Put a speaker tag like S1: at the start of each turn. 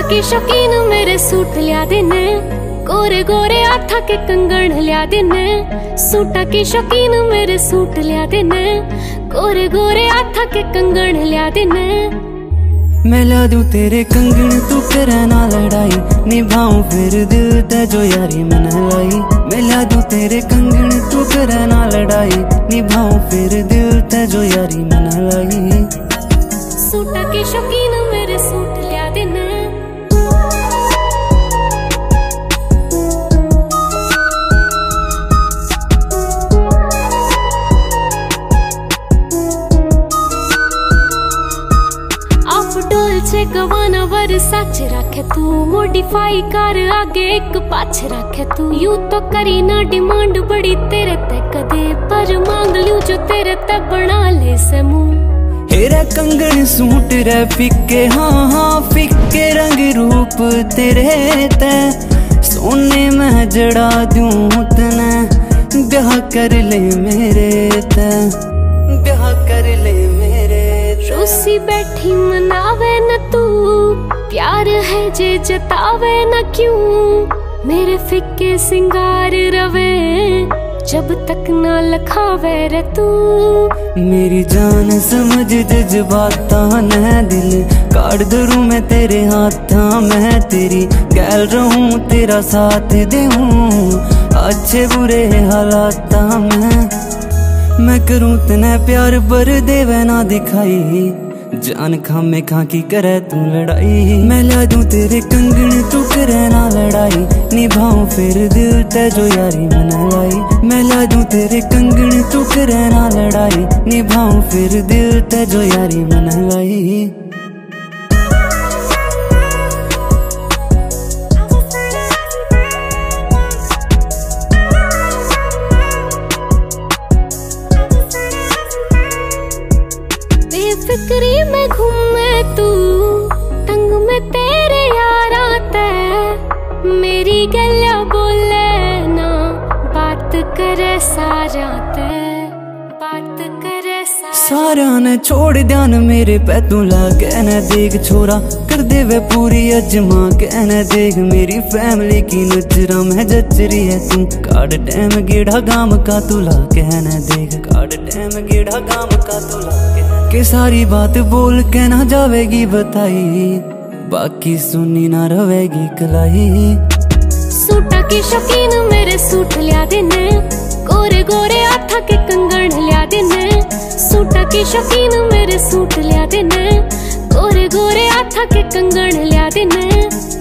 S1: के शौकीन मेरे सूट लिया देने, गोरे गोरे हाथा के कंगन लिया देने। सूटा के शौकीन मेरे सूट लिया देने, गोरे गोरे हाथा के कंगन लिया देने।
S2: मैं ला दूं तेरे कंगन तू करे ना लड़ाई, निभाऊं फिर दिल ते जो यारी मन लाई। मैं ला दूं तेरे कंगन तू करे ना लड़ाई, निभाऊं फिर दिल ते जो यारी मन लाई।
S1: सूटा के शौकीन मेरे सूट लिया देने। डोल्चे गवाना वर्साच रखे तू, मॉडिफाई कर आगे एक पाछ रखे तू। यू तो करी ना डिमांड बड़ी तेरे ते कदे, पर मांग लूं जो तेरे ते बना ले से मुंह।
S2: हेरा कंगन सूट रे फिक्के, हाँ हाँ फिक्के रंग रूप तेरे ते। सोने में जड़ा दूं तने, ब्याह कर ले मेरे ते, ब्याह कर ले मेरे।
S1: रूसी बैठी मनावे न तू, प्यार है जे जतावे न क्यों। मेरे फिक्के सिंगार रवे, जब तक ना लखावे रे तू।
S2: मेरी जान समझ जज्बाता न दिल, काट धरूं मैं तेरे हाथा। मैं तेरी गैल रहूं तेरा साथ देऊं, अच्छे बुरे हालात मैं करूं तने प्यार पर देवे ना दिखाई। जान खामे खां की करे तू लड़ाई। मैं ला दूं तेरे कंगन तू करे ना लड़ाई, निभाऊं फिर दिल ते जो यारी मन लाई। मैं ला दूं तेरे कंगन तू करे ना लड़ाई, निभाऊं फिर दिल ते जो यारी मन लाई।
S1: बेफिक्री में घूमे तू, तंग में तेरे यारा ते। मेरी गलिया बोले ना, बात करे सारा ते, बात करे
S2: सारा ने छोड़ ध्यान मेरे पे तू लागे न देख। छोरा कर दे वे पूरी अजमा के न देख। मेरी फैमिली की नजरा में जचरी है तू, काट टाइम गेढ़ा गाम का तू लागे न देख। काट टाइम गेढ़ा गाम का तू लागे के सारी बात बोल के ना जावेगी बताई, बाकी सुनी ना रवेगी कलाई।
S1: सूटा के शौकीन मेरे सूट लिया देने, गोरे गोरे हाथा के कंगन लिया देने। सूटा के शौकीन मेरे सूट लिया देने, गोरे गोरे हाथा के कंगन लिया देने।